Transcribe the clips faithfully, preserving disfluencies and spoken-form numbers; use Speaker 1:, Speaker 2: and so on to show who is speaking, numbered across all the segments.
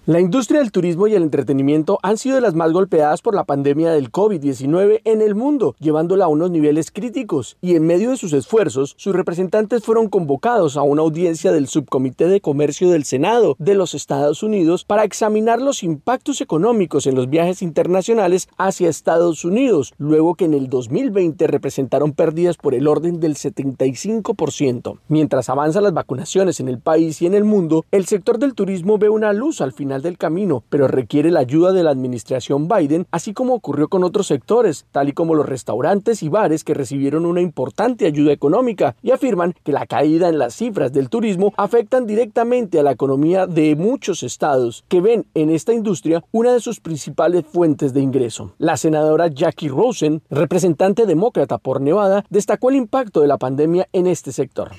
Speaker 1: La industria del turismo y el entretenimiento han sido de las más golpeadas por la pandemia del COVID diecinueve en el mundo, llevándola a unos niveles críticos. Y en medio de sus esfuerzos, sus representantes fueron convocados a una audiencia del Subcomité de Comercio del Senado de los Estados Unidos para examinar los impactos económicos en los viajes internacionales hacia Estados Unidos, luego que en el dos mil veinte representaron pérdidas por el orden del setenta y cinco por ciento. Mientras avanzan las vacunaciones en el país y en el mundo, el sector del turismo ve una luz al final del camino, pero requiere la ayuda de la administración Biden, así como ocurrió con otros sectores, tal y como los restaurantes y bares que recibieron una importante ayuda económica y afirman que la caída en las cifras del turismo afectan directamente a la economía de muchos estados, que ven en esta industria una de sus principales fuentes de ingreso. La senadora Jackie Rosen, representante demócrata por Nevada, destacó el impacto de la pandemia en este sector.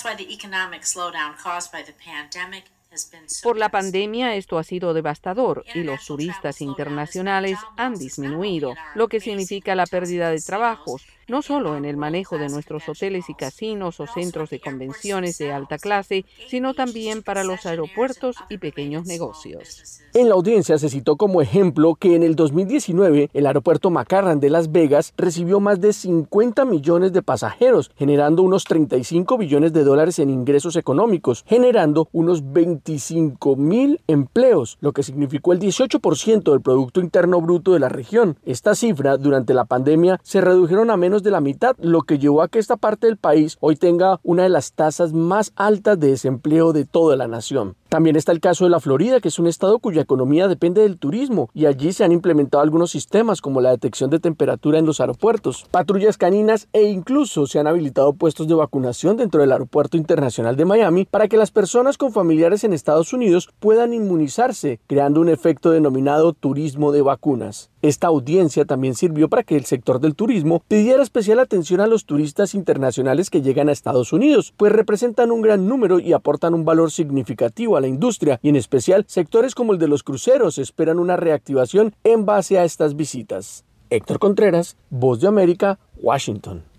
Speaker 2: Por la pandemia esto ha sido devastador y los turistas internacionales han disminuido, lo que significa la pérdida de trabajos, no solo en el manejo de nuestros hoteles y casinos o centros de convenciones de alta clase, sino también para los aeropuertos y pequeños negocios.
Speaker 1: En la audiencia se citó como ejemplo que en el dos mil diecinueve el aeropuerto McCarran de Las Vegas recibió más de cincuenta millones de pasajeros, generando unos treinta y cinco billones de dólares en ingresos económicos, generando unos veinticinco mil empleos, lo que significó el dieciocho por ciento del Producto Interno Bruto de la región. Esta cifra durante la pandemia se redujeron a menos de la mitad, lo que llevó a que esta parte del país hoy tenga una de las tasas más altas de desempleo de toda la nación. También está el caso de la Florida, que es un estado cuya economía depende del turismo, y allí se han implementado algunos sistemas como la detección de temperatura en los aeropuertos, patrullas caninas e incluso se han habilitado puestos de vacunación dentro del Aeropuerto Internacional de Miami para que las personas con familiares en Estados Unidos puedan inmunizarse, creando un efecto denominado turismo de vacunas. Esta audiencia también sirvió para que el sector del turismo pidiera especial atención a los turistas internacionales que llegan a Estados Unidos, pues representan un gran número y aportan un valor significativo a la industria, y en especial sectores como el de los cruceros esperan una reactivación en base a estas visitas. Héctor Contreras, Voz de América, Washington.